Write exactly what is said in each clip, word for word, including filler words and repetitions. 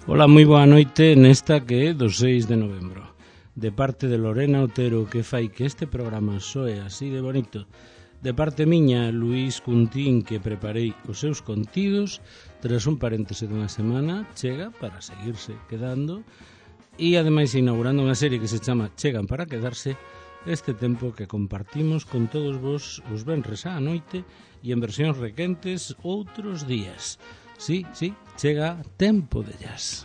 Ola, moi boa noite nesta que é do seis de novembro. De parte de Lorena Otero, que fai que este programa soe así de bonito. De parte miña, Luís Cuntín, que preparei os seus contidos. Tras un paréntese dunha semana, chega para seguirse quedando. E ademais inaugurando unha serie que se chama Chegan para quedarse, este tempo que compartimos con todos vos os venres á noite e en versións requentes outros días. Sí, sí, chega Tempo de Jazz.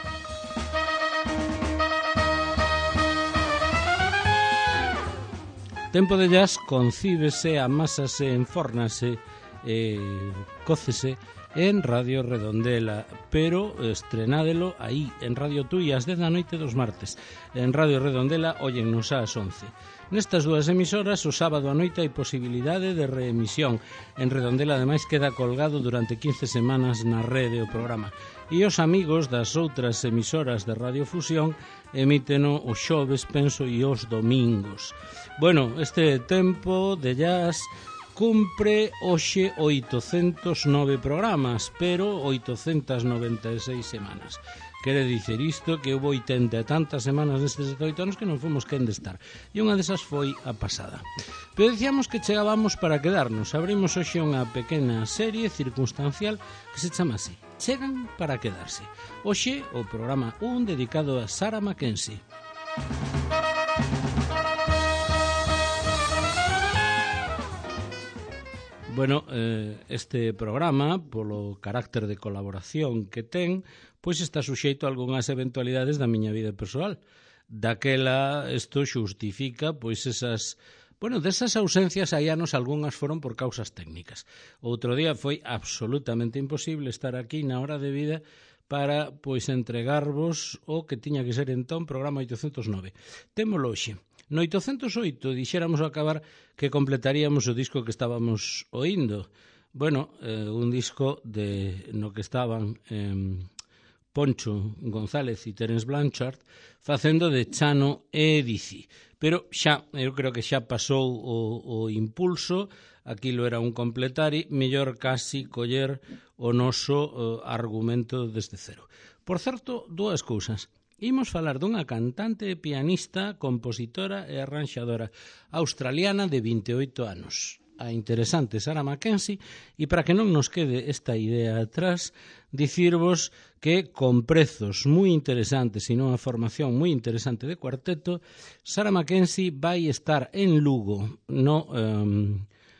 Tempo de Jazz concíbese, amásase, enfórnase, eh, cócese en Radio Redondela, pero estrenádelo aí, en Radio Tui, ás dez da noite dos martes. En Radio Redondela, óyennos ás once. Nestas dúas emisoras, o sábado a noite hai posibilidade de reemisión. En Redondela, ademais, queda colgado durante quince semanas na rede o programa. E os amigos das outras emisoras de Radiofusión emíteno os xoves, penso, e os domingos. Bueno, este tempo de jazz cumpre hoxe oitocentos nove programas, pero oitocentas noventa e seis semanas. Quere dicer isto que houve oitenta e tantas semanas nestes dezoito anos que non fomos quen de estar. E unha desas foi a pasada. Pero dicíamos que chegábamos para quedarnos. Abrimos hoxe unha pequena serie circunstancial que se chama así: Chegan para quedarse. Hoxe o programa un dedicado a Sarah Mackenzie. Bueno, eh, este programa, polo carácter de colaboración que ten, pois está suxeito a algunhas eventualidades da miña vida persoal. Daquela, isto xustifica, pois esas... Bueno, desas ausencias hai anos algunhas foron por causas técnicas. Outro día foi absolutamente imposible estar aquí na hora de vida para, pois, entregarvos o que tiña que ser entón programa oitocentos nove. Témolo hoxe. No oitocentos oito dixéramos ao acabar que completaríamos o disco que estábamos oindo. Bueno, eh, un disco de no que estaban eh, Poncho González e Terence Blanchard facendo de Chano e Dizzy. Pero xa, eu creo que xa pasou o, o impulso, aquilo era un completari, mellor casi coller o noso eh, argumento desde cero. Por certo, dúas cousas. Imos falar dunha cantante, pianista, compositora e arranxadora australiana de vinte e oito anos, a interesante Sarah Mackenzie, e para que non nos quede esta idea atrás, dicirvos que con prezos moi interesantes e nunha formación moi interesante de cuarteto, Sarah Mackenzie vai estar en Lugo, no... Um,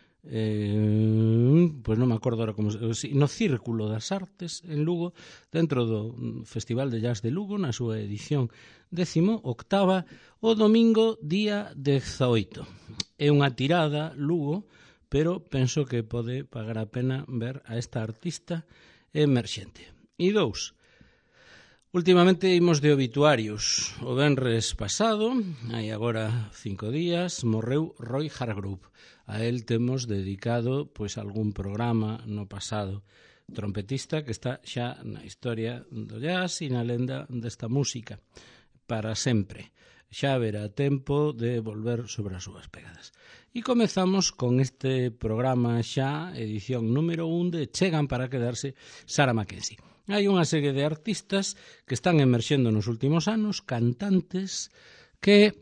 Eh, pois non me acordo ahora como se, no Círculo das Artes en Lugo, dentro do Festival de Jazz de Lugo, na súa edición décimo octava, o domingo día dezaoito. É unha tirada Lugo, pero penso que pode pagar a pena ver a esta artista emerxente. E dous, últimamente imos de obituarios. O venres pasado, hai agora cinco días, morreu Roy Hargrove. A él temos dedicado pois algún programa no pasado. Trompetista que está xa na historia do jazz e na lenda desta música para sempre. Xa haberá tempo de volver sobre as súas pegadas. E comezamos con este programa xa, edición número un de Chegan para quedarse, Sarah Mackenzie. Hai unha serie de artistas que están emerxendo nos últimos anos, cantantes que...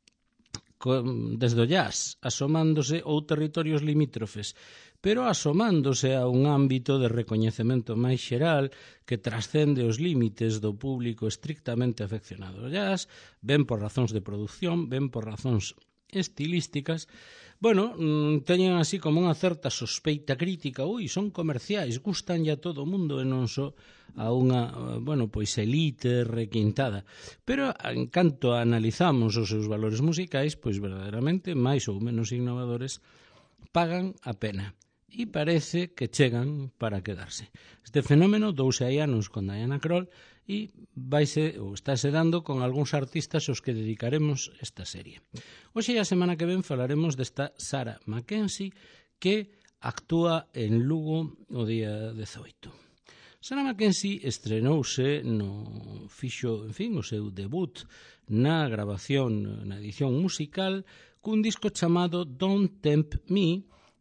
desde o jazz, asomándose ou territorios limítrofes, pero asomándose a un ámbito de recoñecemento máis xeral que trascende os límites do público estrictamente afeccionado ao jazz, ben por razóns de produción, ben por razóns estilísticas. Bueno, teñen así como unha certa sospeita crítica, ui, son comerciais, gustan ya todo o mundo e non só a unha, bueno, pois elite requintada. Pero en canto analizamos os seus valores musicais, pois verdadeiramente, máis ou menos innovadores, pagan a pena. E parece que chegan para quedarse. Este fenómeno douse hai anos con Diana Krall e vaise, ou estáse dando con algúns artistas aos que dedicaremos esta serie. Hoxe a semana que ven falaremos desta Sarah Mackenzie que actúa en Lugo o día dezaoito. Sarah Mackenzie estrenouse no fixo, en fin, o seu debut na grabación, na edición musical, cun disco chamado Don't Tempt Me,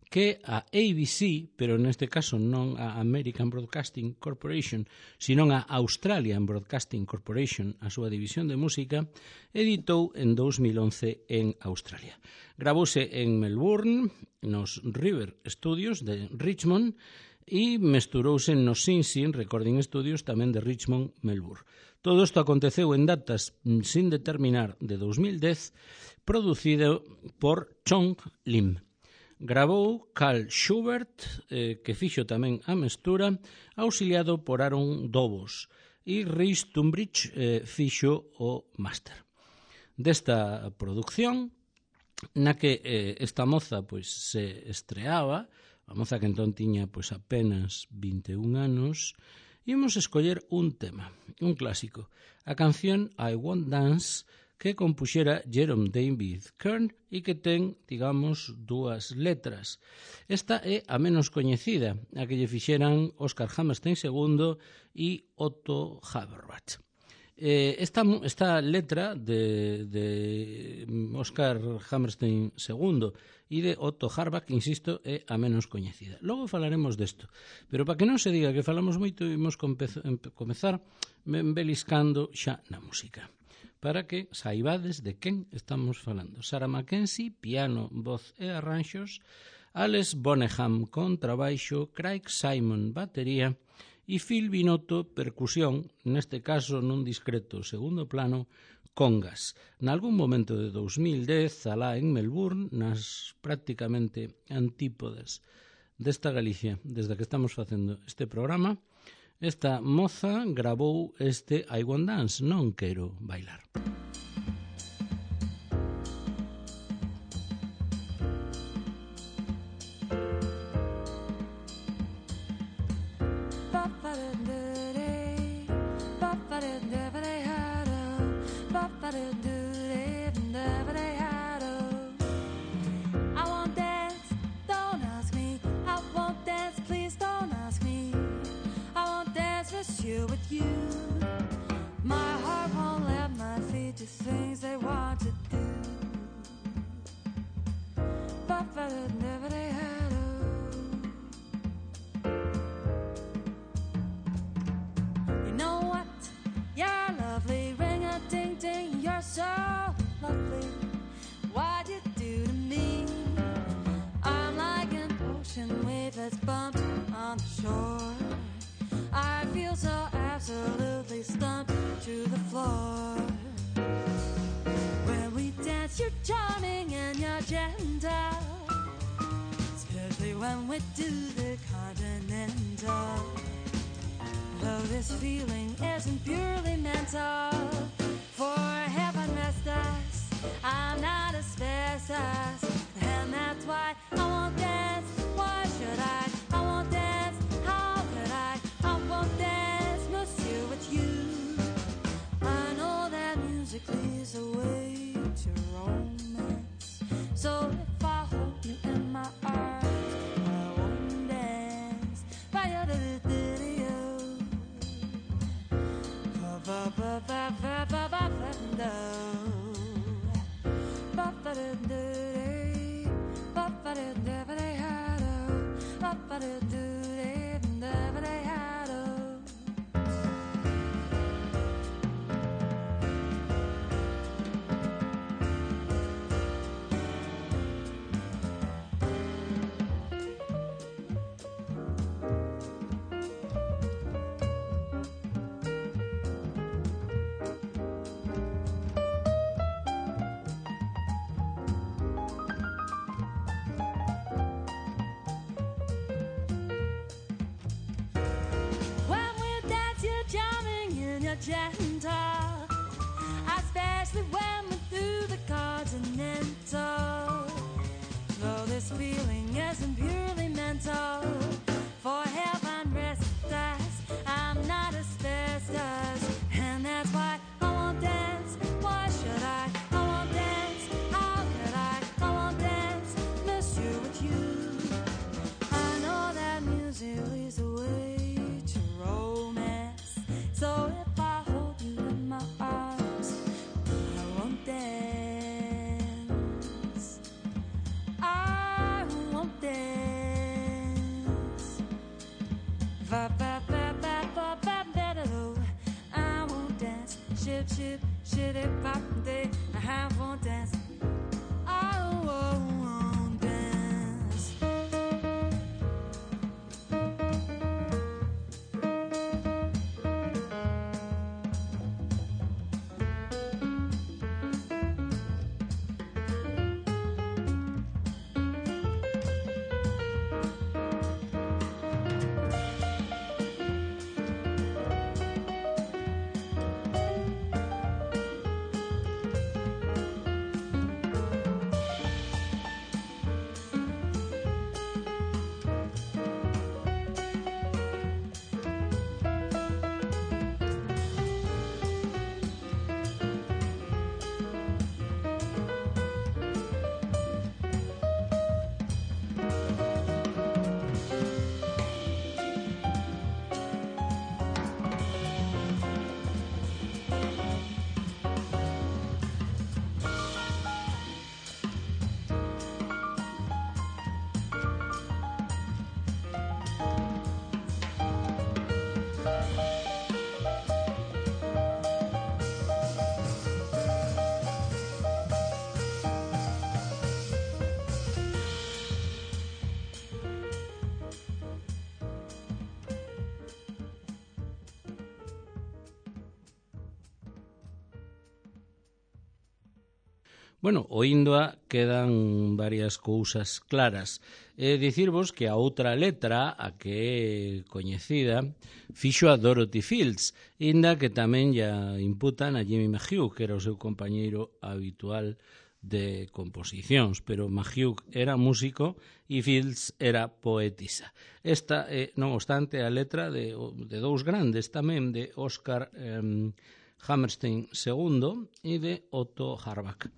que a A B C, pero neste caso non a American Broadcasting Corporation, sino a Australian Broadcasting Corporation, a súa división de música, editou en dous mil once en Australia. Gravouse en Melbourne, nos River Studios de Richmond, e mesturouse nos Sin Sin Recording Studios tamén de Richmond, Melbourne. Todo isto aconteceu en datas sin determinar de dous mil dez, producido por Chong Lim. Gravou Carl Schubert, eh, que fixo tamén a mestura, auxiliado por Aaron Dobos, e Rhys Tunbridge eh, fixo o máster. Desta producción, na que eh, esta moza pois, se estreaba, a moza que entón tiña pois, apenas vinte e un anos, ímos escoller un tema, un clásico, a canción I Won't Dance, que compuxera Jerome David Kern e que ten, digamos, dúas letras. Esta é a menos coñecida, a que lle fixeran Oscar Hammerstein segundo e Otto Haberbach. Eh, esta, esta letra de, de Oscar Hammerstein segundo e de Otto Haberbach, insisto, é a menos coñecida. Logo falaremos desto, pero para que non se diga que falamos moito, imos comezar beliscando xa na música, para que saibades de quen estamos falando. Sarah Mackenzie, piano, voz e arranxos, Alex Boneham, contrabaixo, Craig Simon, batería, e Phil Binotto, percusión, neste caso nun discreto segundo plano, congas. Nalgún momento de dous mil dez, alá en Melbourne, nas prácticamente antípodas desta Galicia, desde que estamos facendo este programa, esta moza gravou este I Won't Dance, non quero bailar. When we do the continental, though this feeling isn't purely mental, for heaven rest us, I'm not asbestos, and that's why I won't dance. Why should I? I won't dance. How could I? I won't dance, monsieur, with you. I know that music leads the way to romance, so if I hold you in my arms, gentle, especially when we're through the continental. Though this feeling isn't purely mental, for heaven rest us, I'm not asbestos, and that's why I won't dance. Why should I? I won't dance. How could I? I won't dance, monsieur, with you. I know that music leads the way to romance, so if chip, chip, chitty pop, they have won't dance. I won't dance. Bueno, oíndoa quedan varias cousas claras. E dicirvos que a outra letra, a que é coñecida, fixo a Dorothy Fields, inda que tamén ya imputan a Jimmy Maghue, que era o seu compañeiro habitual de composicións, pero Maghue era músico e Fields era poetisa. Esta é, non obstante, a letra de, de dous grandes tamén, de Oscar eh, Hammerstein segundo e de Otto Harbach.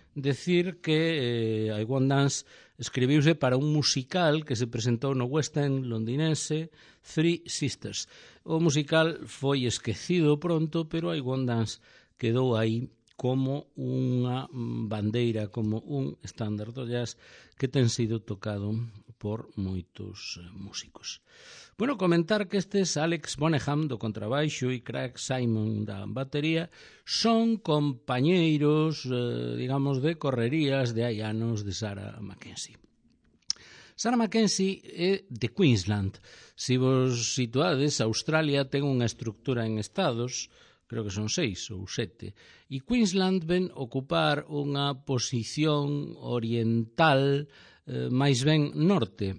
Decir que eh, I Won't Dance escribiuse para un musical que se presentou no West End londinense Three Sisters. O musical foi esquecido pronto, pero I Won't Dance quedou aí como unha bandeira, como un estándar do jazz que ten sido tocado por moitos músicos. Bueno, comentar que estes Alex Boneham do contrabaixo e Craig Simon da batería son compañeiros, eh, digamos, de correrías de hai anos de Sarah Mackenzie. Sarah Mackenzie é de Queensland. Se vos situades, Australia ten unha estructura en estados, creo que son seis ou sete, e Queensland ven ocupar unha posición oriental eh, máis ben norte.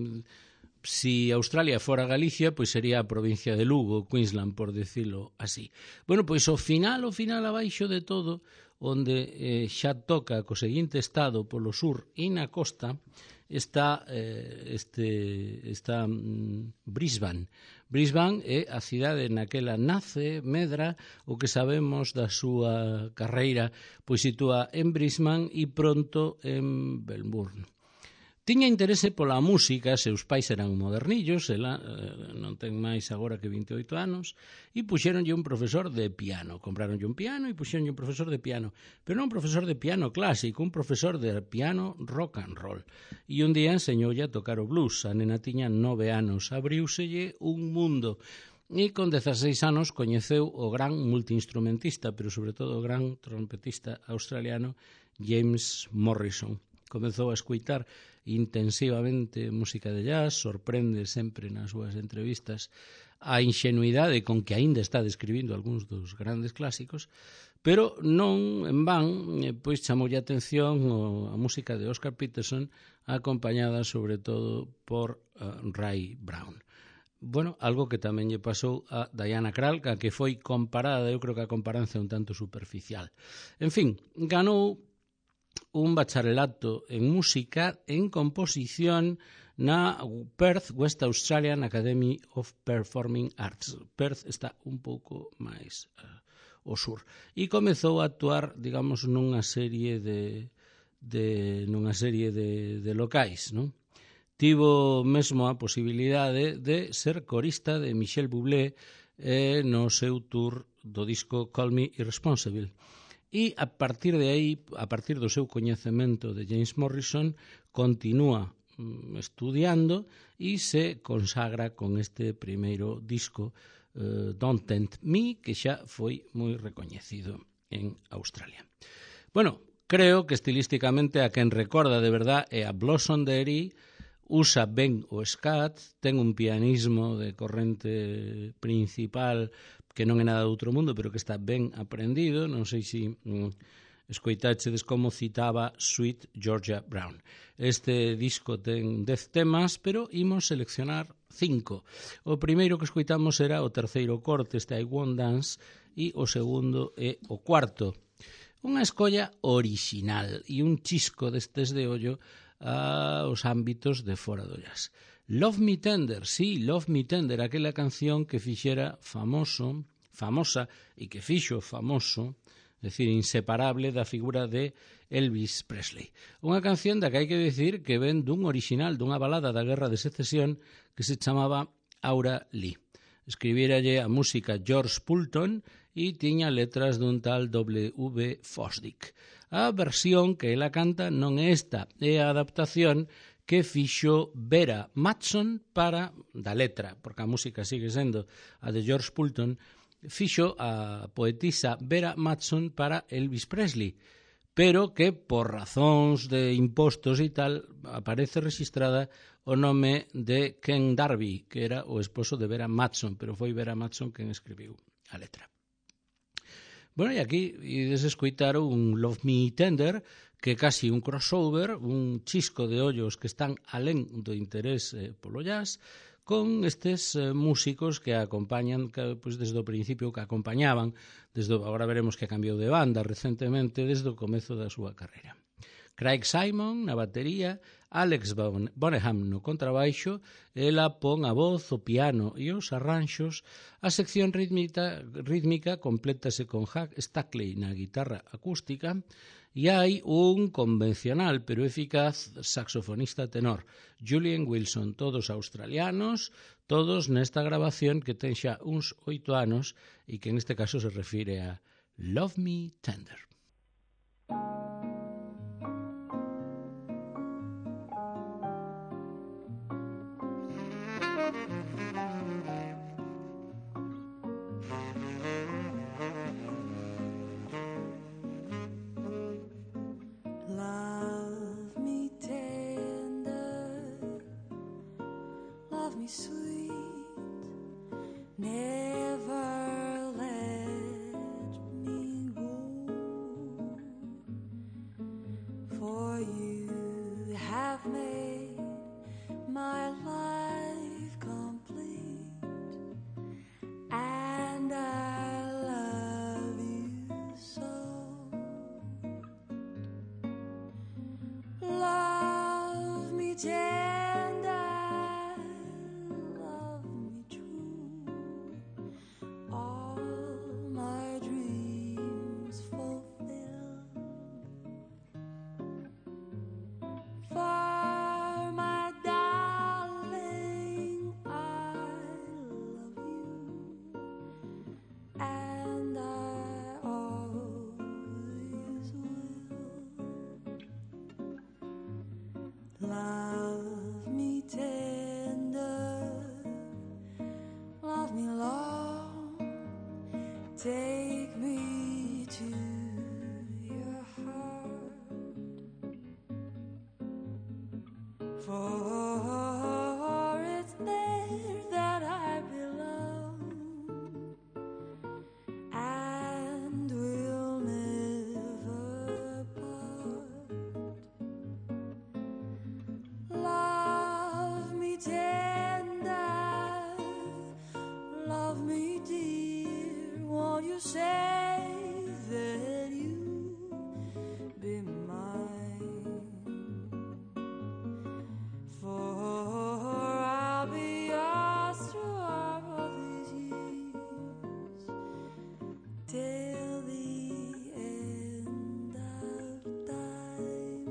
Si Australia fora Galicia, pois sería a provincia de Lugo, Queensland, por decirlo así. Bueno, pois ao final, ao final abaixo de todo, onde eh, xa toca co seguinte estado polo sur e na costa, está eh, este está mm, Brisbane. Brisbane é a cidade naquela nace, medra, o que sabemos da súa carreira, pois sitúa en Brisbane e pronto en Melbourne. Tiña interese pola música, seus pais eran modernillos, ela eh, non ten máis agora que vinte e oito anos, e puxéronlle un profesor de piano. Compraronlle un piano e puxéronlle un profesor de piano, pero non un profesor de piano clásico, un profesor de piano rock and roll. E un día enseñoulle a tocar o blues. A nena tiña nove anos, abriúselle un mundo. E con dezaseis anos coñeceu o gran multiinstrumentista, pero sobre todo o gran trompetista australiano James Morrison. Comezou a escuitar intensivamente música de jazz, sorprende sempre nas súas entrevistas a ingenuidade con que aínda está describindo algúns dos grandes clásicos, pero non en van, pois chamoulle a atención a música de Oscar Peterson, acompañada sobre todo por uh, Ray Brown. Bueno, algo que tamén lle pasou a Diana Krall, que foi comparada, eu creo que a comparanza é un tanto superficial. En fin, ganou un bacharelato en música en composición na Perth West Australian Academy of Performing Arts. Perth está un pouco máis uh, ao sur. E comezou a actuar, digamos, nunha serie de, de nunha serie de, de locais, non? Tivo mesmo a posibilidade de ser corista de Michel Bublé eh, no seu tour do disco Call Me Irresponsible. E a partir de aí, a partir do seu coñecemento de James Morrison, continúa mm, estudiando e se consagra con este primeiro disco uh, Don't Tempt Me, que xa foi moi recoñecido en Australia. Bueno, creo que estilísticamente a quen recorda de verdad é a Blossom Derry, usa ben o scat, ten un pianismo de corrente principal que non é nada de outro mundo, pero que está ben aprendido. Non sei se mm, escoitáchedes como citaba Sweet Georgia Brown. Este disco ten dez temas, pero imos seleccionar cinco. O primeiro que escoitamos era o terceiro corte, este I Won't Dance, e o segundo é o cuarto. Unha escolla orixinal e un chisco destes de ollo aos ámbitos de fora do jazz. Love Me Tender, sí, Love Me Tender, aquela canción que fixera famoso, famosa e que fixo famoso, é dicir, inseparable da figura de Elvis Presley. Unha canción da que hai que dicir que ven dun original, dunha balada da Guerra de Secesión que se chamaba Aura Lee. Escribíralle a música George Poulton e tiña letras dun tal W V Fosdick. A versión que ela canta non é esta, é a adaptación que fixo Vera Matson para da letra, porque a música sigue sendo a de George Poulton, fixo a poetisa Vera Matson para Elvis Presley, pero que por razóns de impostos e tal aparece registrada o nome de Ken Darby, que era o esposo de Vera Matson, pero foi Vera Matson quen escribiu a letra. Bueno, e aquí ides escoitar un Love Me Tender, que é casi un crossover, un chisco de ollos que están alén do interés eh, polo jazz, con estes eh, músicos que acompañan, que, pues, desde o principio que acompañaban, desde agora veremos que cambiou de banda recentemente, desde o comezo da súa carreira. Craig Simon na batería, Alex Bonham no contrabaixo, ela pon a voz, o piano e os arranxos, a sección rítmica, rítmica complétase con Hugh Stackley na guitarra acústica e hai un convencional pero eficaz saxofonista tenor, Julian Wilson, todos australianos, todos nesta grabación que ten xa uns oito anos e que neste caso se refire a Love Me Tender. Take me to your heart, for it's there that I belong, and we'll never part. Love me tender, love me dear, won't you say that you be mine? For I'll be yours through all these years, till the end of time.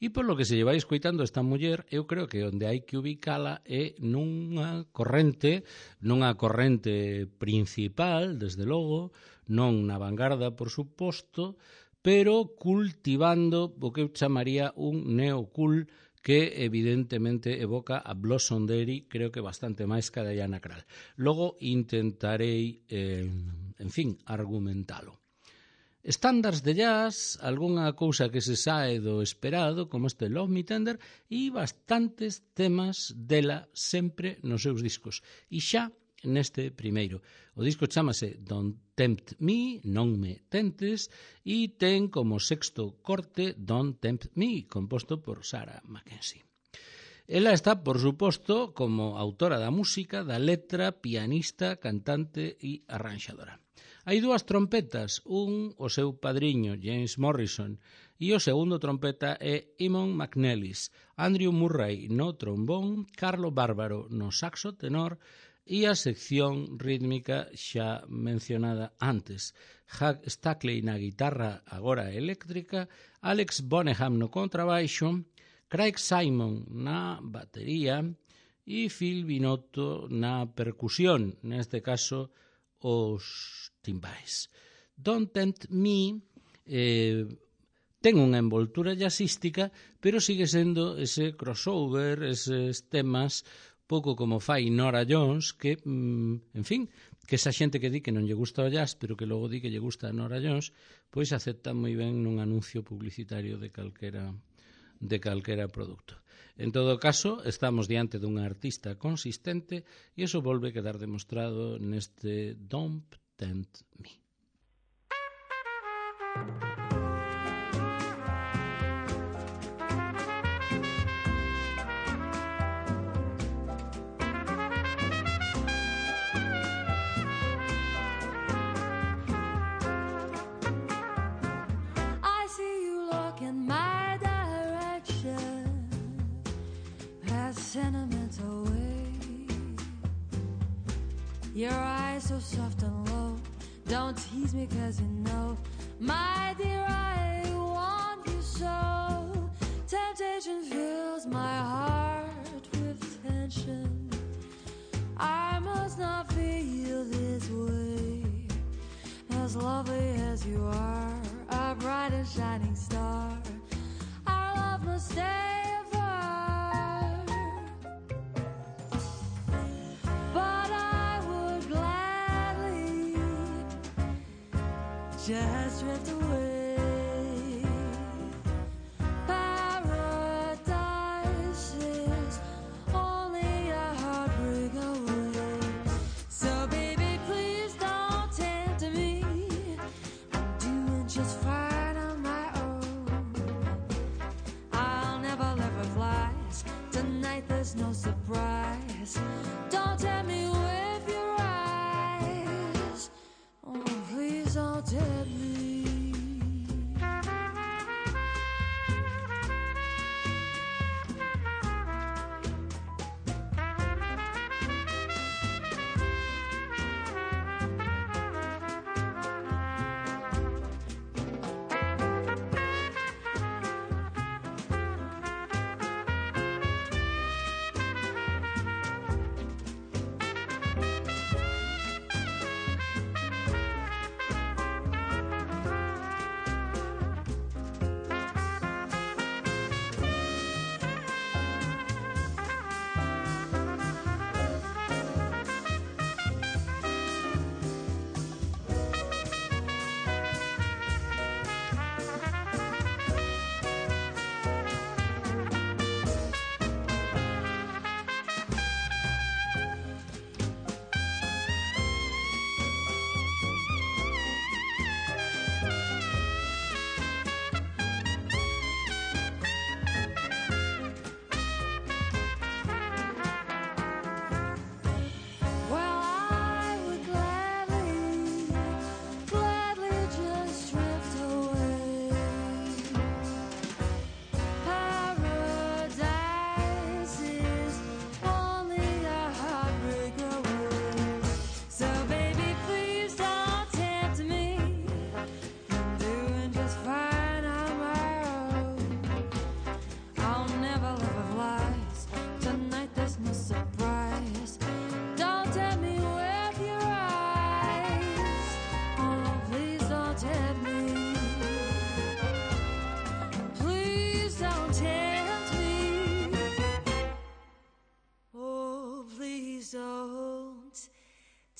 E polo que se lle vai escoitando esta muller, eu creo que onde hai que ubicala é nunha corrente, nunha corrente principal, desde logo, non na vanguarda, por suposto, pero cultivando o que eu chamaría un neocool que evidentemente evoca a Blossom Dairy, creo que bastante máis que a Diana Krall. Logo intentarei, eh, en fin, argumentalo. Estándares de jazz, algunha cousa que se sae do esperado, como este Love Me Tender, e bastantes temas dela sempre nos seus discos. E xa neste primeiro. O disco chámase Don't Tempt Me, Non Me Tentes, e ten como sexto corte Don't Tempt Me, composto por Sarah Mackenzie. Ela está, por suposto, como autora da música, da letra, pianista, cantante e arranxadora. Hai dúas trompetas, un o seu padriño, James Morrison, e o segundo trompeta é Eamon McNellis, Andrew Murray no trombón, Carlo Bárbaro no saxo tenor e a sección rítmica xa mencionada antes. Hugh Stackley na guitarra agora eléctrica, Alex Boneham no contrabaixo, Craig Simon na batería e Phil Binotto na percusión, neste caso os timbais. Don't Tempt Me eh, ten unha envoltura jazzística, pero sigue sendo ese crossover, eses temas pouco como fai Nora Jones, que, mm, en fin, que esa xente que di que non lle gusta o jazz, pero que logo di que lle gusta a Nora Jones, pois acepta moi ben nun anuncio publicitario de calquera de calquera produto. En todo caso, estamos diante dunha artista consistente e iso volve a quedar demostrado neste Don't Tempt Me. I see you look in my direction, past sentimental way. Your eyes so soft and low, don't tease me cause you know, my dear, I want you so. Temptation fills my heart with tension, I must not feel this way. As lovely as you are, a bright and shining star, our love must stay apart. But I would gladly just drift away. Paradise is only a heartbreak away. So baby, please don't tempt me, I'm doing just fine on my own. I'll never live with lies, tonight there's no surprise. Don't tempt me with your eyes, oh please don't tempt me.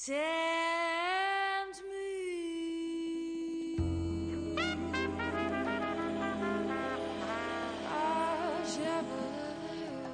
tempt me. I'll shiver you.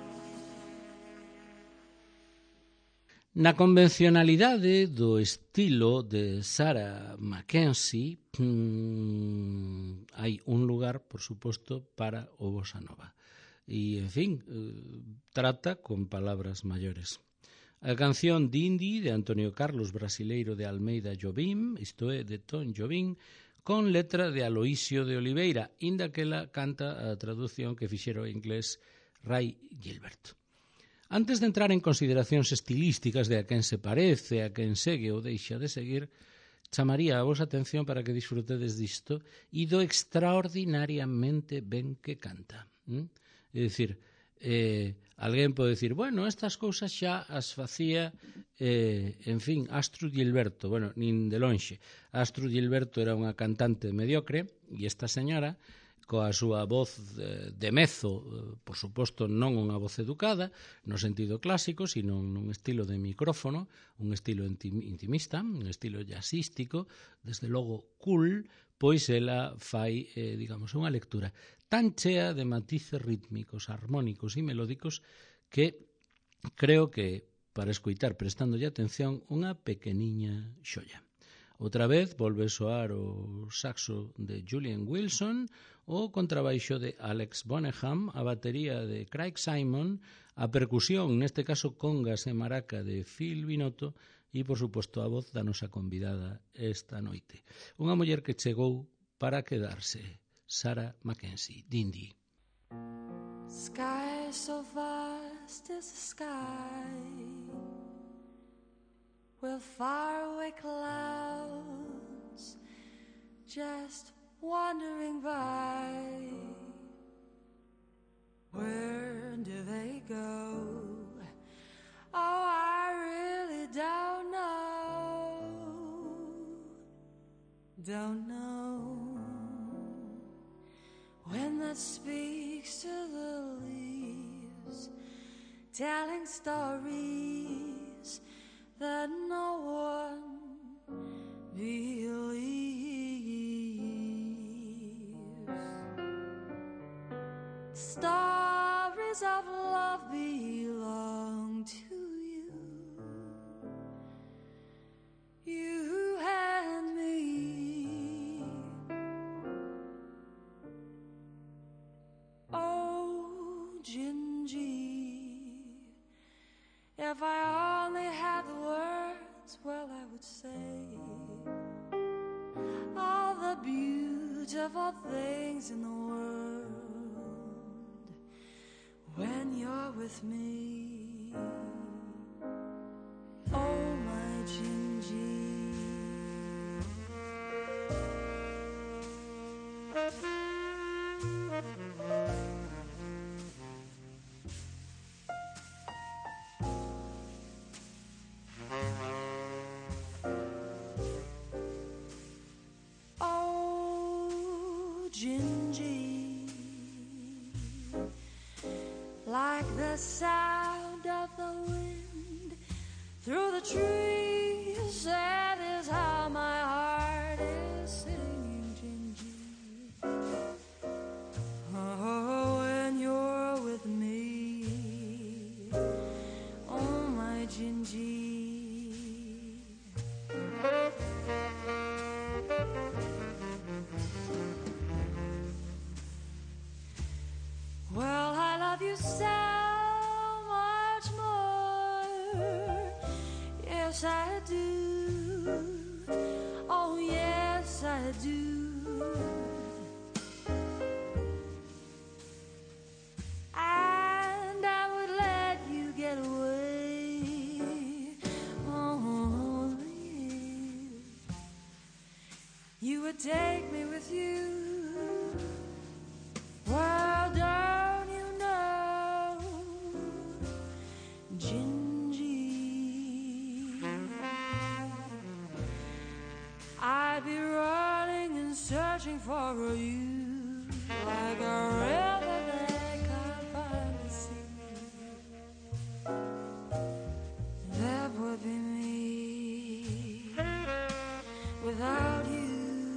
Na convencionalidade do estilo de Sarah Mackenzie mmm, hai un lugar, por suposto, para o bossa nova. E, en fin, eh, trata con palabras maiores. A canción Dindy de Antonio Carlos Brasileiro de Almeida Jobim, isto é, de Tom Jobim, con letra de Aloísio de Oliveira, inda que ela canta a traducción que fixera o inglés Ray Gilbert. Antes de entrar en consideracións estilísticas de a quen se parece, a quen segue ou deixa de seguir, chamaría a vosa atención para que disfrutedes disto e do extraordinariamente ben que canta. ¿Mm? É dicir, eh, alguén pode dicir, bueno, estas cousas xa as facía, eh, en fin, Astrud Gilberto. Bueno, nin de lonxe. Astrud Gilberto era unha cantante mediocre e esta señora, coa súa voz de, de mezo, por suposto non unha voz educada, no sentido clásico, sino nun estilo de micrófono, un estilo intimista, un estilo jazzístico, desde logo cool, pois ela fai, eh, digamos, unha lectura tan chea de matices rítmicos, armónicos e melódicos que creo que, para escoitar prestándolle atención, unha pequeniña xoia. Outra vez volve soar o saxo de Julian Wilson, o contrabaixo de Alex Bonham, a batería de Craig Simon, a percusión, neste caso congas e maraca, de Phil Binotto e, por suposto, a voz da nosa convidada esta noite. Unha muller que chegou para quedarse, Sarah Mackenzie, Dindy. Sky so vast is the sky, with faraway clouds just wandering by. Where do they go? Oh, I really don't know. Don't know. When that speaks to the leaves, telling stories that no one believes. Stories of love belong to you, you and me. Oh, Gingy, if I only had the words, well, I would say all the beautiful things in the world when you're with me. Oh, my Gingy. Gingy, like the sound of the wind through the trees, that is how my heart is singing, Gingy. Oh, when you're with me, oh, my Gingy. Well, I love you so much more. Yes, I do. Oh, yes, I do. And I would let you get away. Oh, you would take me with you. Well, don't you know, Gingy, I'd be running and searching for you like a river that can't find the sea. That would be me. without you.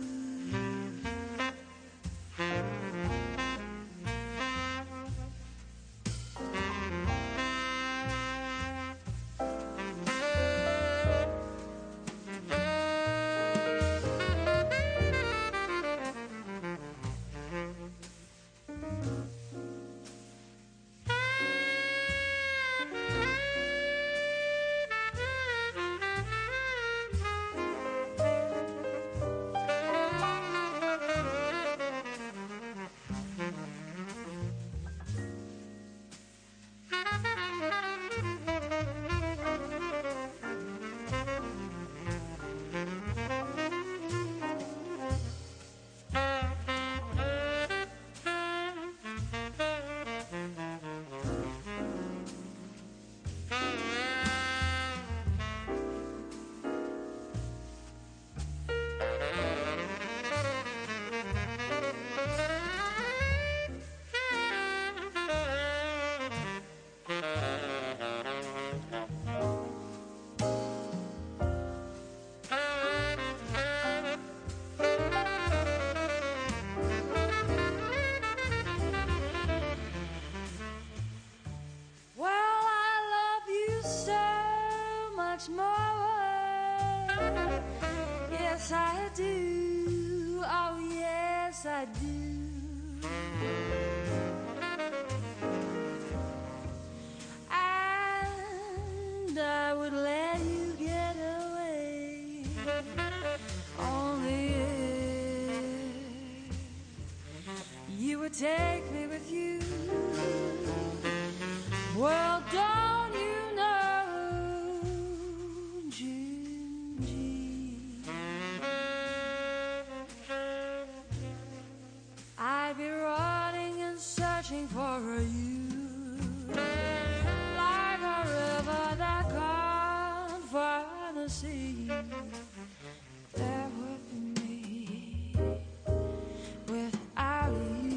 Yes, I do. Oh, yes, I do. And I would let you get away only if you would take me with you. Well, don't you know, Gingy, I'd be running and searching for you like a river that can't find the sea. There would be me without you.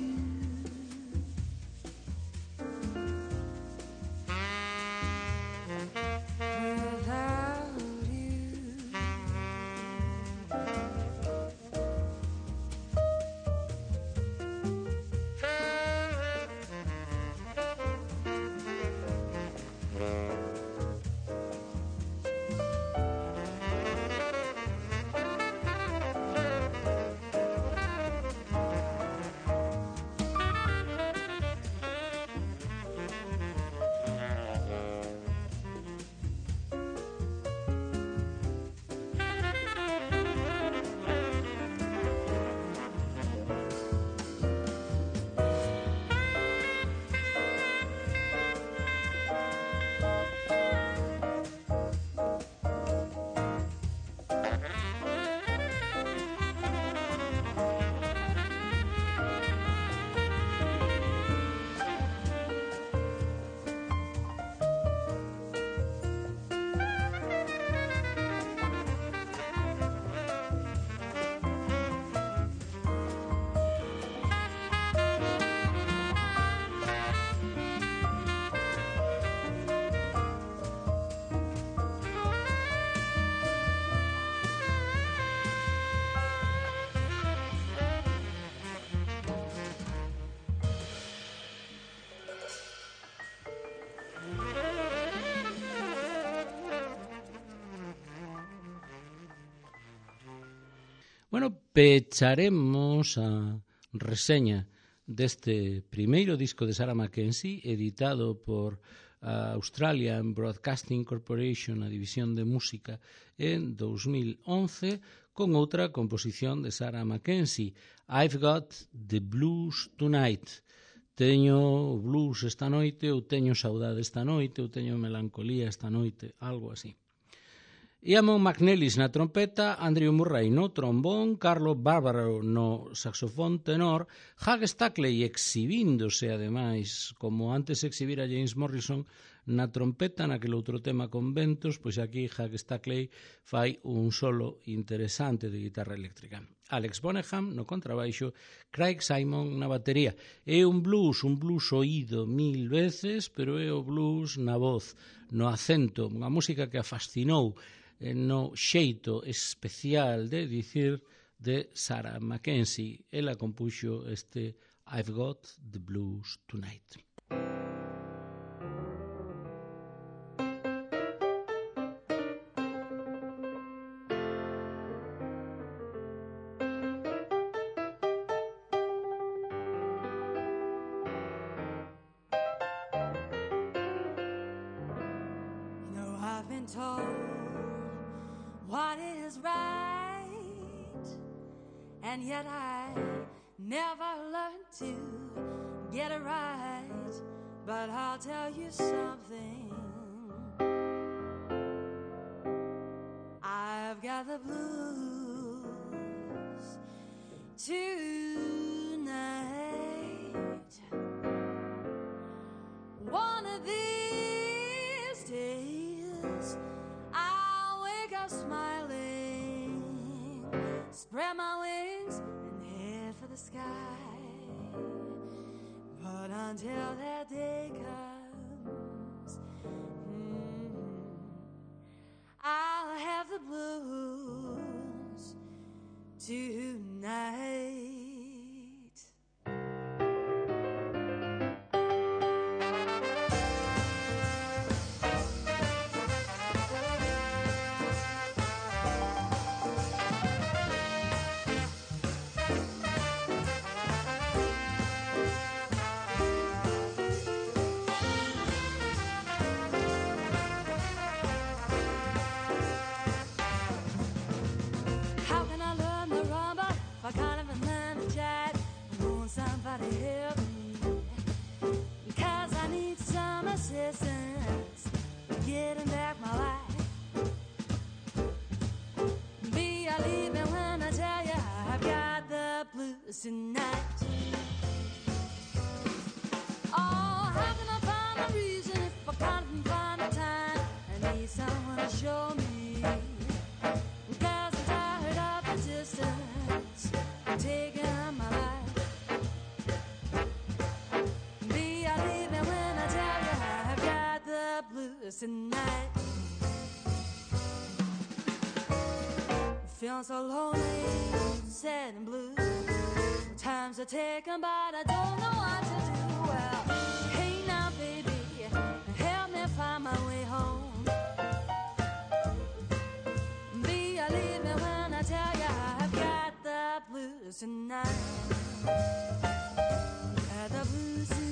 Bueno, pecharemos a reseña deste primeiro disco de Sarah Mackenzie, editado por a Australian Broadcasting Corporation, a división de música, en dous mil once, con outra composición de Sarah Mackenzie, I've Got the Blues Tonight. Teño blues esta noite, ou teño saudade esta noite, ou teño melancolía esta noite, algo así. Iamon McNellis na trompeta, Andrew Murray no trombón, Carlo Barbaro no saxofón tenor, Hugh Stackley exhibíndose, ademais, como antes exhibira James Morrison na trompeta naquele outro tema con ventos, pois aquí Hugh Stackley fai un solo interesante de guitarra eléctrica. Alex Bonham no contrabaixo, Craig Simon na batería. É un blues, un blues oído mil veces, pero é o blues na voz, no acento, unha música que a fascinou no xeito especial de dicir de Sarah Mackenzie. Ela compuxo este I've Got the Blues Tonight. Told what is right, and yet I never learned to get it right. But I'll tell you something, I've got the blues tonight. One of these days I'll wake up smiling, spread my wings and head for the sky. But until that day comes, mm, I'll have the blues tonight. Somebody help me, because I need some assistance getting back my life. Be I leaving when I tell you I've got the blues tonight. Oh, how can I find a reason if I can't find a time? I need someone to show me, because I'm tired of the distance taking my life. Tonight, feeling so lonely, sad and blue. Times are taken, but I don't know what to do. Well, hey now, baby, help me find my way home. Be I leave me when I tell you I've got the blues tonight. Got the blues tonight.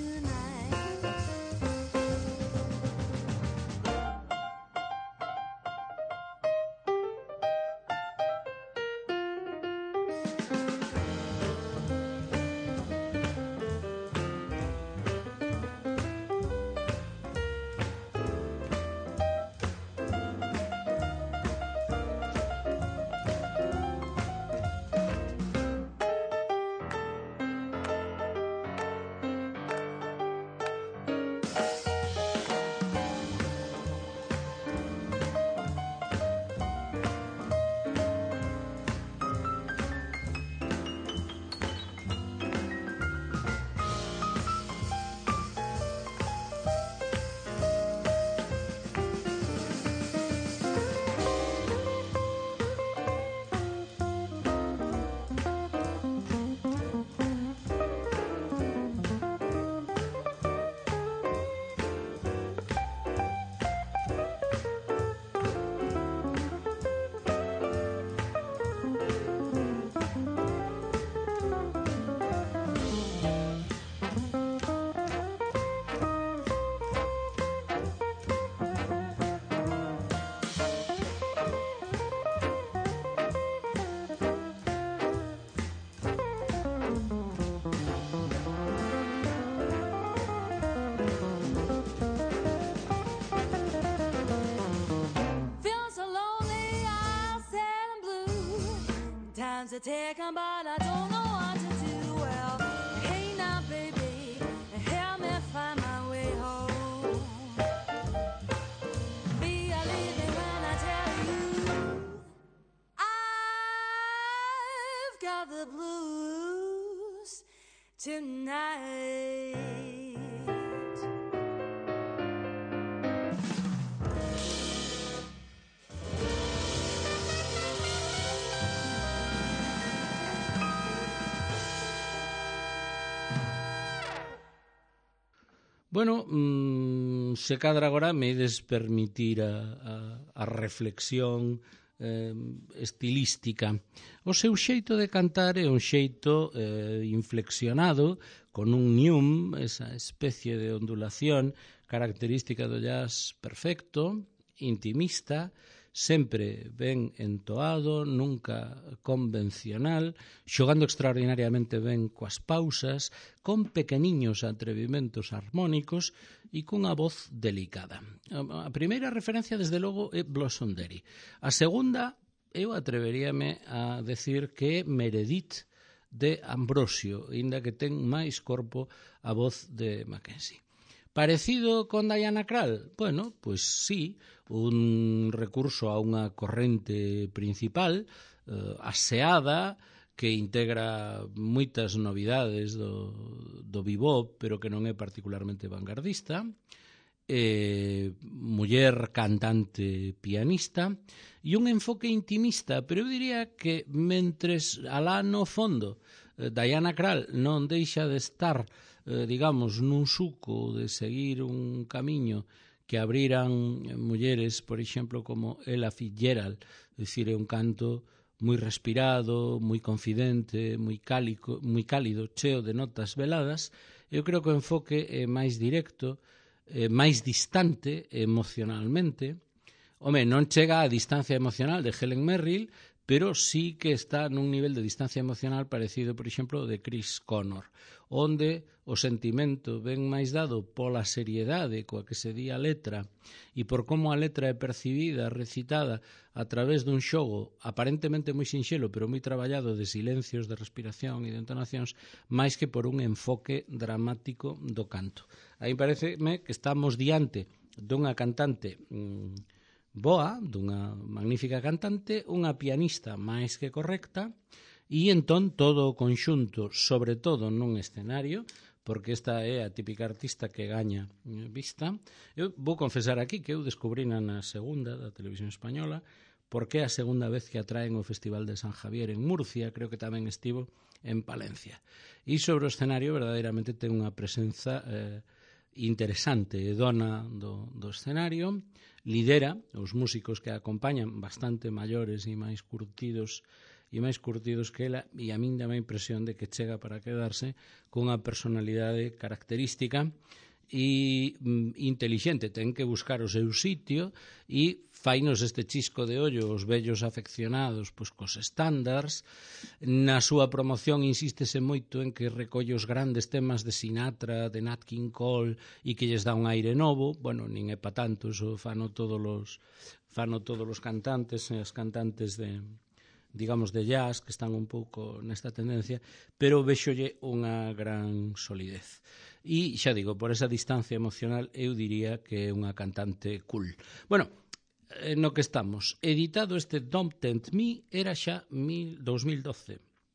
To take them, but I don't know what to do. Well, hey now, baby, help me find my way home. Be I leaving when I tell you I've got the blues tonight. Bueno, mmm, se cadra agora me ides permitir a, a, a reflexión eh, estilística. O seu xeito de cantar é un xeito eh, inflexionado, con un nium, esa especie de ondulación característica do jazz perfecto, intimista, sempre ben entoado, nunca convencional, xogando extraordinariamente ben coas pausas, con pequeniños atrevimentos armónicos e cunha voz delicada. A primeira referencia, desde logo, é Blossomdery. A segunda, eu atreveríame a decir que é Meredith de Ambrosio, inda que ten máis corpo a voz de Mackenzie. Parecido con Diana Krall? Bueno, pois sí, un recurso a unha corrente principal, eh, aseada, que integra moitas novidades do, do bebop, pero que non é particularmente vanguardista, eh, muller cantante pianista, e un enfoque intimista, pero eu diría que mentres alá no fondo eh, Diana Krall non deixa de estar Eh, digamos, nun suco de seguir un camiño que abriran mulleres, por exemplo, como Ella Fitzgerald, é dicir, é un canto moi respirado, moi confidente, moi cálico, moi cálido, cheo de notas veladas. Eu creo que o enfoque é máis directo, é máis distante emocionalmente. Home, non chega á distancia emocional de Helen Merrill, pero sí que está nun nivel de distancia emocional parecido, por exemplo, de Chris Connor, onde o sentimento ven máis dado pola seriedade coa que se di a letra e por como a letra é percibida, recitada a través dun xogo aparentemente moi sinxelo, pero moi traballado de silencios, de respiración e de entonacións, máis que por un enfoque dramático do canto. Aí pareceme que estamos diante dunha cantante mmm, boa, dunha magnífica cantante, unha pianista máis que correcta, e entón todo o conxunto, sobre todo nun escenario, porque esta é a típica artista que gaña vista. Eu vou confesar aquí que eu descubrina na segunda da televisión española, porque é a segunda vez que atraen o Festival de San Javier en Murcia, creo que tamén estivo en Palencia. E sobre o escenario, verdadeiramente ten unha presenza eh, interesante, dona do, do escenario, lidera os músicos que a acompañan, bastante maiores e máis curtidos e máis curtidos que ela, e a min dá a impresión de que chega para quedarse cunha personalidade característica e mm, intelixente, ten que buscar o seu sitio e fainos este chisco de ollo os vellos afeccionados pois cos estándares. Na súa promoción insístese moito en que recolle os grandes temas de Sinatra, de Nat King Cole e que lles dá un aire novo. Bueno, nin é pa tanto, eso fano todos os fano todos os cantantes e as cantantes de digamos de jazz que están un pouco nesta tendencia, pero véxolle unha gran solidez. E xa digo, por esa distancia emocional eu diría que é unha cantante cool. Bueno, no que estamos, editado este Don't Tempt Me era xa dos mil doce.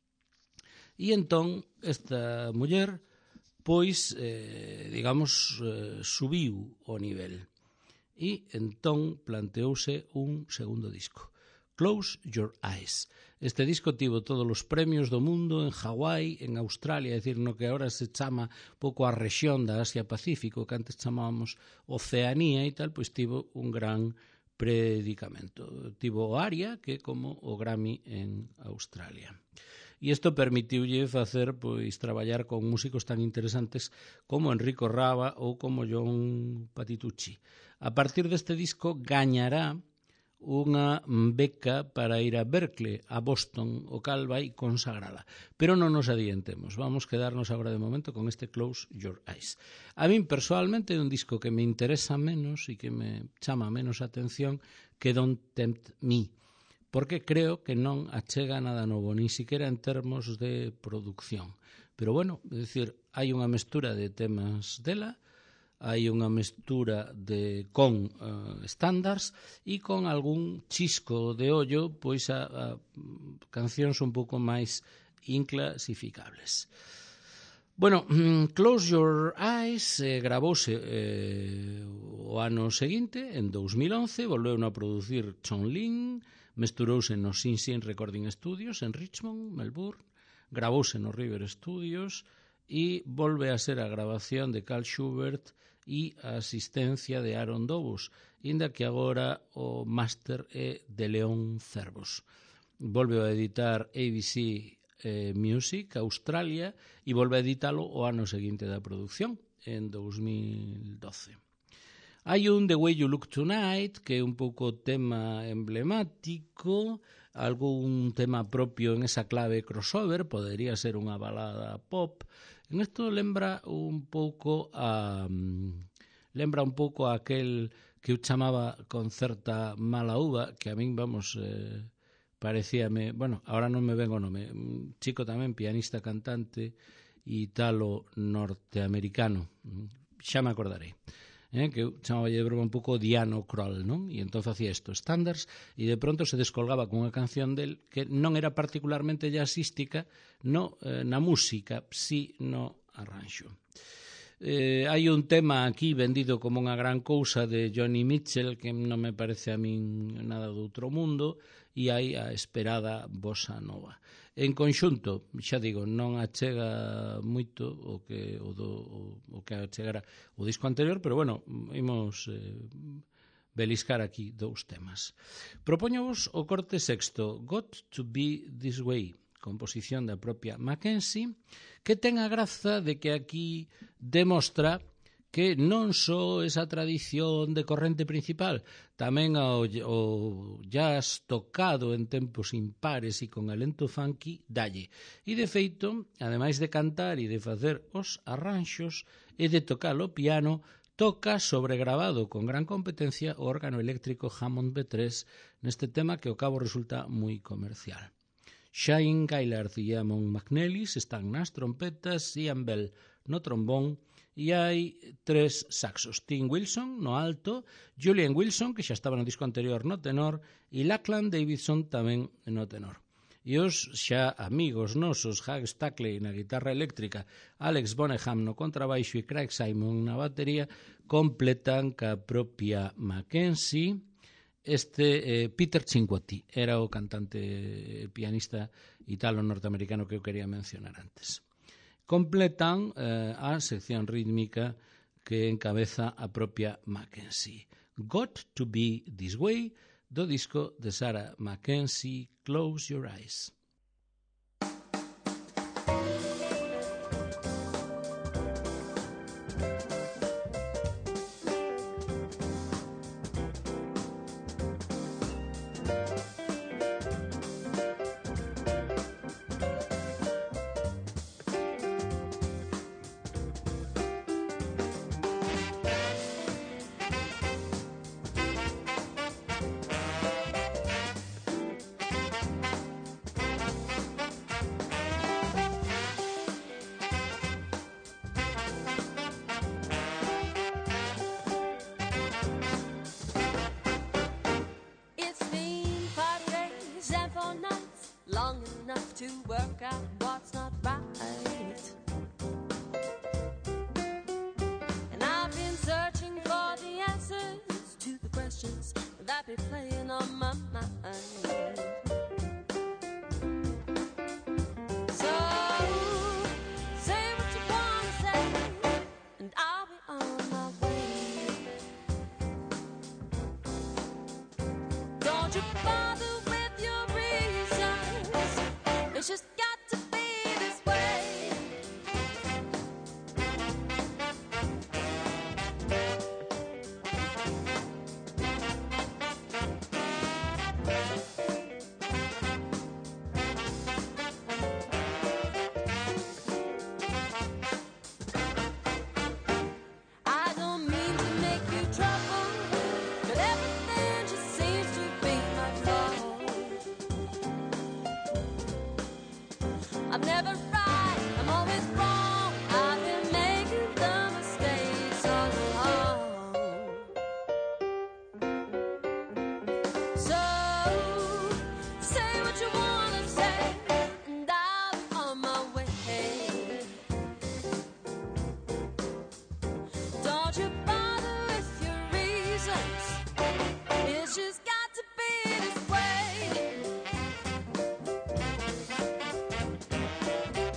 E entón esta muller pois, eh, digamos, eh, subiu o nivel. E entón planteouse un segundo disco. Close Your Eyes. Este disco tivo todos os premios do mundo en Hawái, en Australia, é dicir, no que agora se chama pouco a rexión da Asia-Pacífico, que antes chamábamos Oceanía e tal, pois tivo un gran predicamento. Tivo o Aria, que é como o Grammy en Australia. E isto permitiulle facer, pois, traballar con músicos tan interesantes como Enrico Rava ou como John Patitucci. A partir deste disco gañará unha beca para ir a Berkeley, a Boston, o cal vai consagrala. Pero non nos adiantemos, vamos quedarnos agora de momento con este Close Your Eyes. A min, personalmente, é un disco que me interesa menos e que me chama menos atención que Don't Tempt Me, porque creo que non achega nada novo, nin siquiera en termos de producción. Pero bueno, é dicir, hai unha mestura de temas dela, hai unha mestura de con uh, estándares e con algún chisco de ollo pois a, a cancións un pouco máis inclasificables. Bueno, Close Your Eyes eh, gravouse eh, o ano seguinte, en dos mil once, volveu a producir Chong Lin, mesturouse no Sin Sin Recording Studios en Richmond, Melbourne, gravouse no River Studios e volve a ser a grabación de Carl Schubert e a asistencia de Aaron Dovus, inda que agora o máster é de León Cervos. Volve a editar A B C eh, Music Australia e volve a editalo o ano seguinte da produción, en dos mil doce. Hai un The Way You Look Tonight, que é un pouco tema emblemático, algún tema propio en esa clave crossover, podería ser unha balada pop. En isto lembra un pouco a lembra un pouco a aquel que eu chamaba con certa mala uva, que a min, vamos, eh, parecíame, bueno, ahora non me ven o nome, un chico tamén, pianista, cantante, italo norteamericano, xa me acordarei. Eh, que eu chamaba de broma un pouco Diano Kroll, non? E entón facía isto, standards, e de pronto se descolgaba con unha canción del que non era particularmente jazzística no, eh, na música, si no arranxo. Eh, hai un tema aquí vendido como unha gran cousa de Johnny Mitchell que non me parece a min nada do outro mundo, e hai a esperada bossa nova. En conxunto, xa digo, non achega moito o que o, do, o, o que achegara o disco anterior, pero bueno, imos eh, beliscar aquí dous temas. Propóñovos o corte sexto, Got to Be This Way, composición da propia Mackenzie, que ten a graza de que aquí demostra que non só esa tradición de corrente principal, tamén o, o jazz tocado en tempos impares e con alento funky dalle. E de feito, ademais de cantar e de facer os arranxos e de tocar o piano, toca sobregrabado con gran competencia o órgano eléctrico Hammond B tres neste tema que ao cabo resulta moi comercial. Shane Gaillard e Eamon McNellis están nas trompetas, Ian Bell no trombón, e hai tres saxos, Tim Wilson no alto, Julian Wilson, que xa estaba no disco anterior no tenor, e Lachlan Davidson tamén no tenor. E os xa amigos nosos, Hag Stackley na guitarra eléctrica, Alex Boneham no contrabaixo e Craig Simon na batería, completan ca propia Mackenzie. Este eh, Peter Cinquetti era o cantante eh, pianista italo-norteamericano que eu quería mencionar antes. Completan eh, a sección rítmica que encabeza a propia Mackenzie. Got to Be This Way, do disco de Sarah Mackenzie, Close Your Eyes. To work out what's not right. And I've been searching for the answers to the questions that be playing on my mind. So say what you wanna say, and I'll be on my way. Don't you bother with your reasons, it's just got to be this way. I don't mean to make you trouble, but everything just seems to be my fault. I'm never right, I'm always wrong. I've been making the mistakes all along. So say what you wanna say, and I'll be on my way. Don't you bother with your reasons, it's just got to be this way.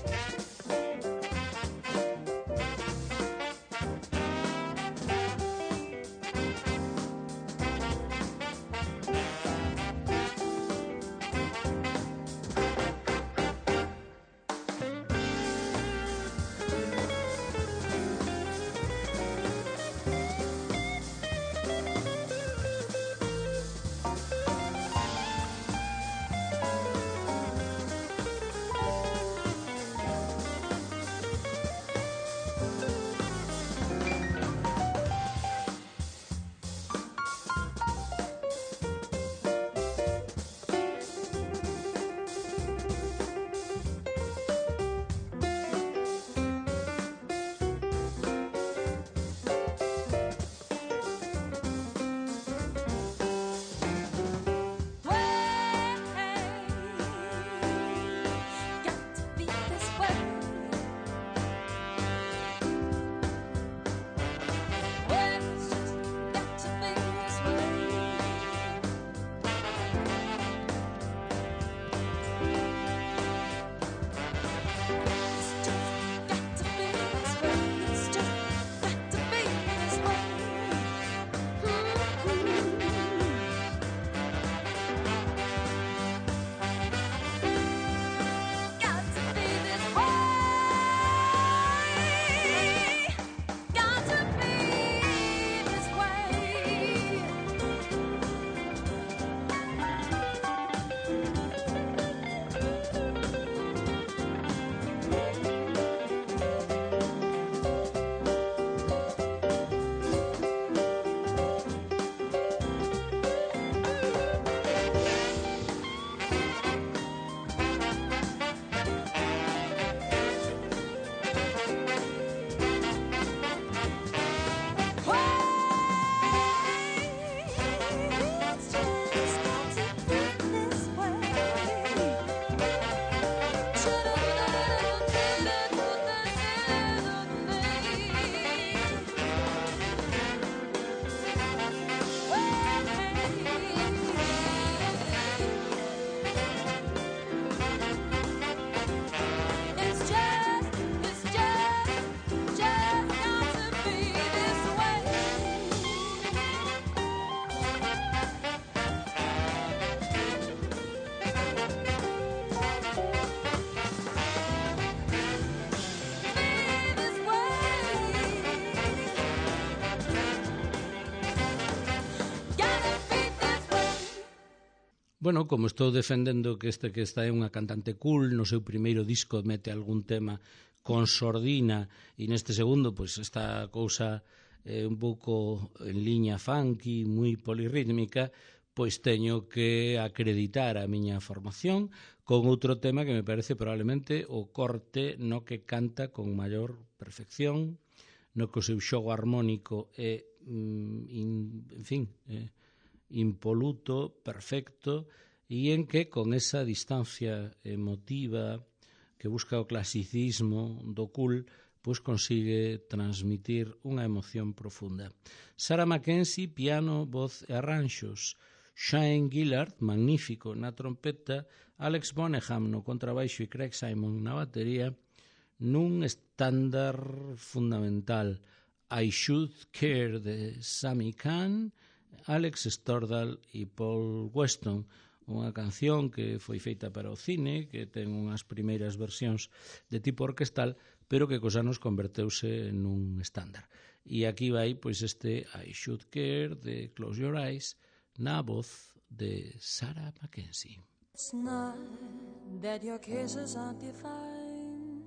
Bueno, como estou defendendo que este que está é unha cantante cool, no seu primeiro disco mete algún tema con sordina e neste segundo pois esta cousa eh, un pouco en liña funky, moi polirrítmica, pois teño que acreditar a miña formación con outro tema que me parece probablemente o corte no que canta con maior perfección, no que o seu xogo armónico é, mm, in, en fin, eh, impoluto, perfecto, e en que con esa distancia emotiva que busca o clasicismo do cool, pois consigue transmitir unha emoción profunda. Sarah Mackenzie, piano, voz e arranxos. Shane Gillard, magnífico na trompeta, Alex Boneham no contrabaixo e Craig Simon na batería, nun estándar fundamental, I Should Care de Sammy Cahn, Alex Stordahl e Paul Weston, unha canción que foi feita para o cine, que ten unhas primeiras versións de tipo orquestal, pero que cos anos converteuse nun estándar. E aquí vai pois este I Should Care de Close Your Eyes na voz de Sarah Mackenzie. It's not that your kisses aren't divine.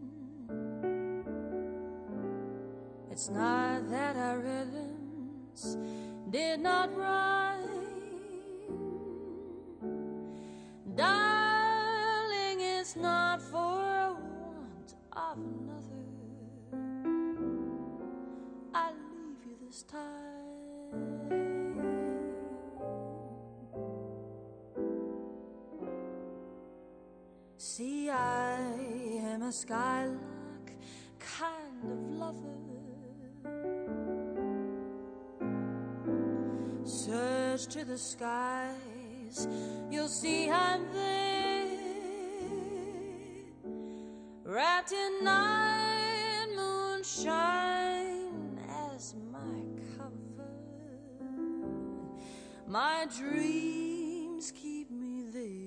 It's not that our rhythms did not rhyme. Darling, it's not for want of another. I leave you this time. See, I am a skylark kind of lover. Search to the skies, you'll see I'm there, wrapped in night moonshine as my cover. My dreams keep me there.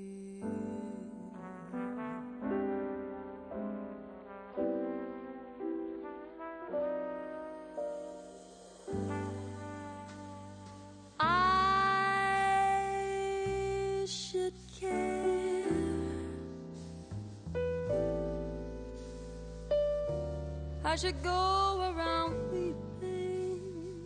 I should go around weeping.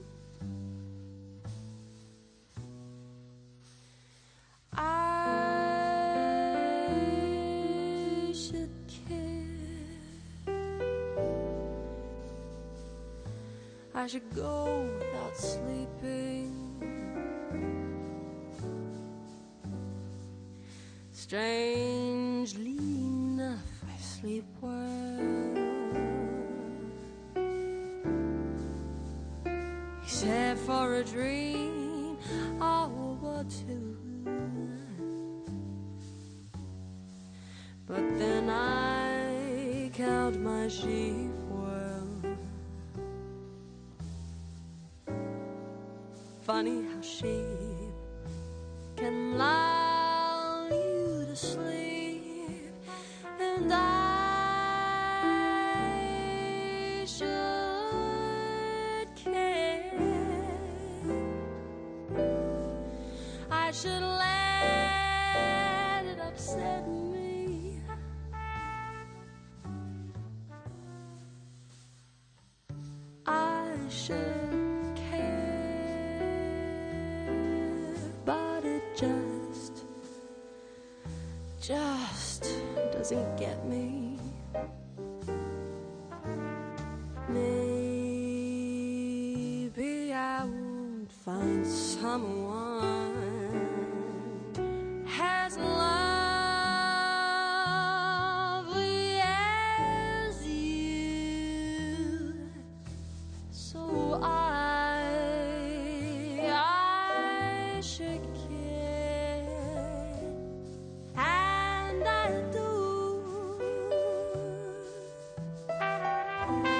I should care. I should go without sleeping. Strangely enough, I sleep well. Except for a dream or two. But then I count my sheep well. Funny how sheep can lull you to sleep. And I should let it upset me. I should care, but it just, just doesn't get me. Maybe I won't find someone as lovely as you, so I, I should care, and I do.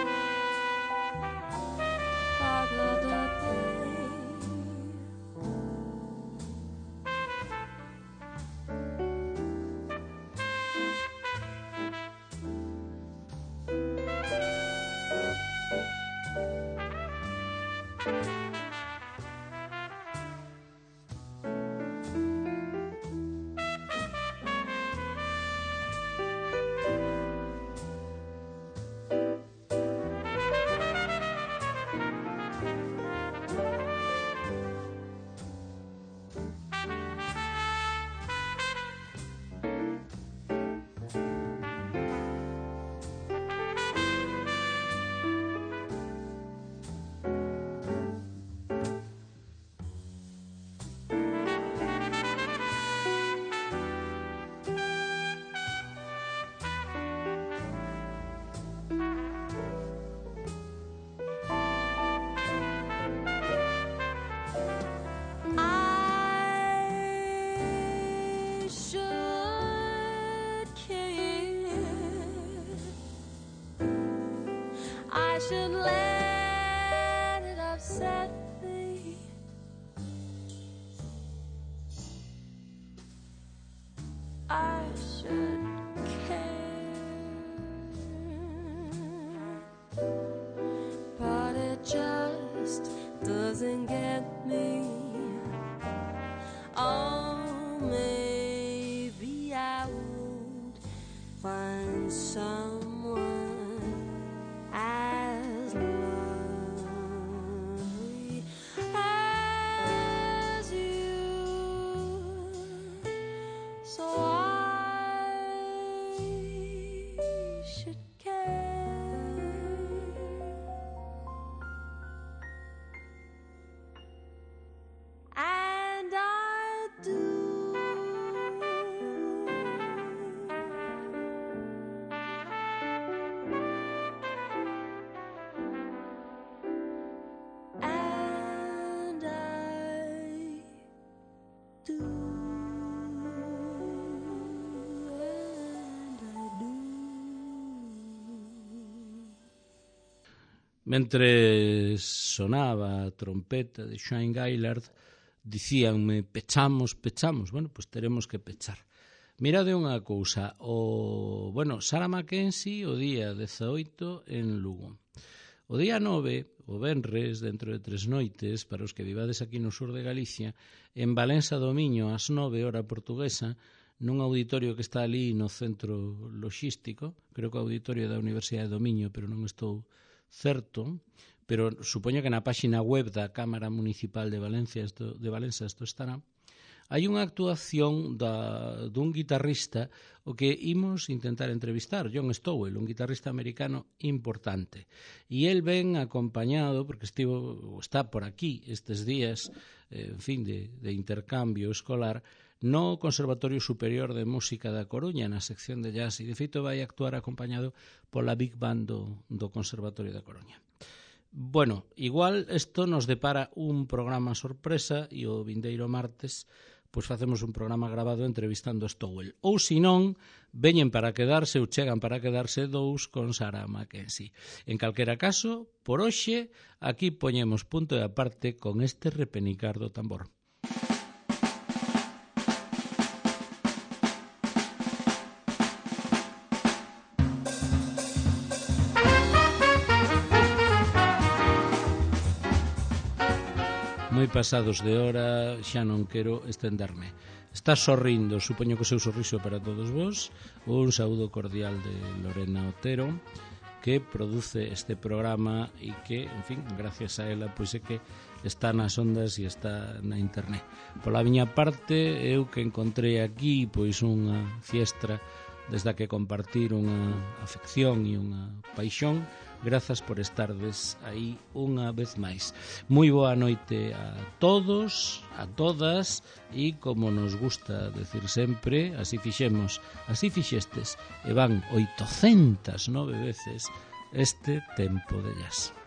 Blah, blah, blah, blah. should let it upset me. I should care, but it just doesn't get me. Oh, maybe I would find someone as lovely as you, so I should care. And I do. And I do. And I do. Mentre sonaba a trompeta de Shane Gaillard, dicíanme, pechamos, pechamos. Bueno, pois teremos que pechar. Mirade unha cousa, o, bueno, Sarah Mackenzie o día dezaoito en Lugo. O día nove, o venres, dentro de tres noites, para os que vivades aquí no sur de Galicia, en Valença do Miño, ás nove, hora portuguesa, nun auditorio que está ali no centro logístico, creo que o auditorio da Universidade do Miño, pero non estou certo, pero supoño que na páxina web da Cámara Municipal de Valencia, isto, de Valença, isto estará. Hai unha actuación da, dun guitarrista o que imos intentar entrevistar, John Stowell, un guitarrista americano importante. E el ven acompañado, porque estivo, está por aquí estes días, eh, en fin, de, de intercambio escolar, no Conservatorio Superior de Música da Coruña, na sección de jazz, e de feito vai actuar acompañado pola Big Band do, do Conservatorio da Coruña. Bueno, igual isto nos depara un programa sorpresa e o vindeiro martes pois facemos un programa grabado entrevistando a Stowell. Ou, se non, veñen para quedarse ou chegan para quedarse dous con Sarah Mackenzie. En calquera caso, por hoxe, aquí poñemos punto de aparte con este repenicar do tambor. Moi pasados de hora, xa non quero estenderme. Está sorrindo, supoño que o seu sorriso para todos vos. Un saúdo cordial de Lorena Otero, que produce este programa e que, en fin, gracias a ela, pois é que está nas ondas e está na internet. Pola miña parte, eu que encontrei aquí pois unha fiestra desde a que compartir unha afección e unha paixón. Grazas por estardes aí unha vez máis. Moi boa noite a todos, a todas, e como nos gusta decir sempre, así fixemos, así fixestes, e van oitocentas nove veces este tempo de jazz.